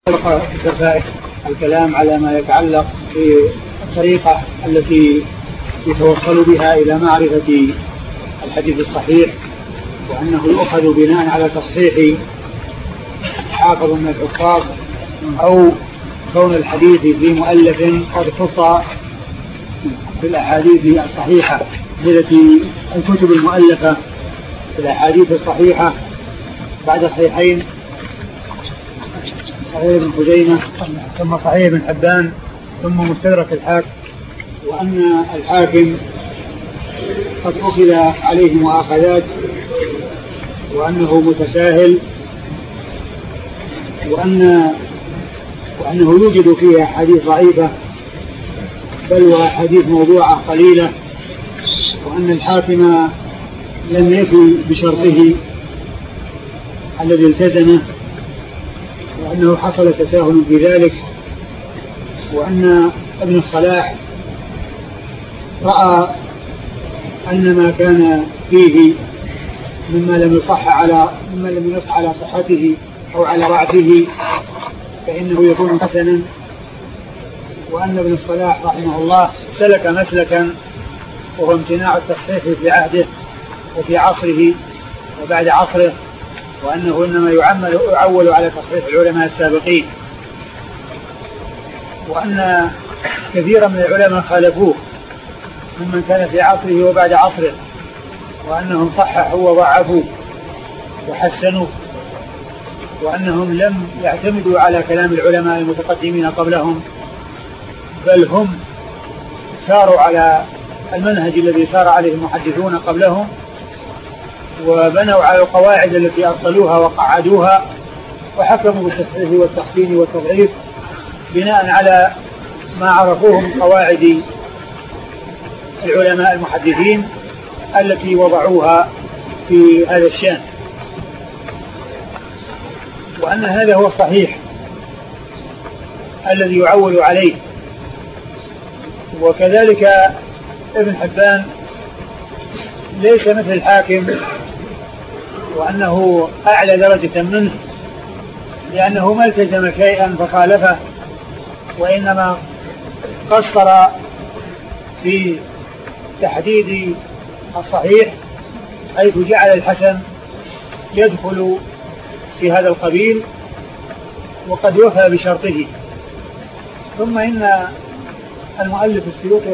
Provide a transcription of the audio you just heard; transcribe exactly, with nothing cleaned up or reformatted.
كفائة الكلام على ما يتعلق بالطريقة التي يتوصل بها إلى معرفة الحديث الصحيح، وأنه يؤخذ بناء على تصحيح حافظ من الحفاظ أو كون الحديث في مؤلف قد خص بالأحاديث الصحيحة التي الكتب المؤلفة في الأحاديث الصحيحة بعد صحيحين، صحيح ابن خزيمة ثم صحيح ابن حبان ثم مستدرك الحاكم، وأن الحاكم قد أخذ عليه مؤاخذات وأنه متساهل، وأن وأنه يوجد فيها حديث ضعيفة بل وحديث موضوعة قليلة، وأن الحاكم لم يفي بشرطه الذي التزمه، وأنه حصل تساهل في ذلك، وأن ابن الصلاح رأى أن ما كان فيه مما لم يصح على مما لم يصح على صحته أو على ضعفه فإنه يكون حسنا، وأن ابن الصلاح رحمه الله سلك مسلكا وهو امتناع التصحيح في عهده وفي عصره وبعد عصره، وأنه إنما يعمل يعول على تصحيح العلماء السابقين، وأن كثيرا من العلماء خالفوه ممن كان في عصره وبعد عصره، وأنهم صححوا وضعفوا وحسنوا، وأنهم لم يعتمدوا على كلام العلماء المتقدمين قبلهم، بل هم ساروا على المنهج الذي سار عليه المحدثون قبلهم، وبنوا على القواعد التي أرسلوها وقعدوها، وحكموا بالتصحيح والتحسين والتضعيف بناء على ما عرفوه من قواعد العلماء المحدثين التي وضعوها في هذا الشأن، وأن هذا هو الصحيح الذي يعول عليه. وكذلك ابن حبان ليس مثل الحاكم وأنه أعلى درجة منه، لأنه ما التزم شيئا فخالفه، وإنما قصر في تحديد الصحيح حيث جعل الحسن يدخل في هذا القبيل وقد وفى بشرطه. ثم إن المؤلف السيوطي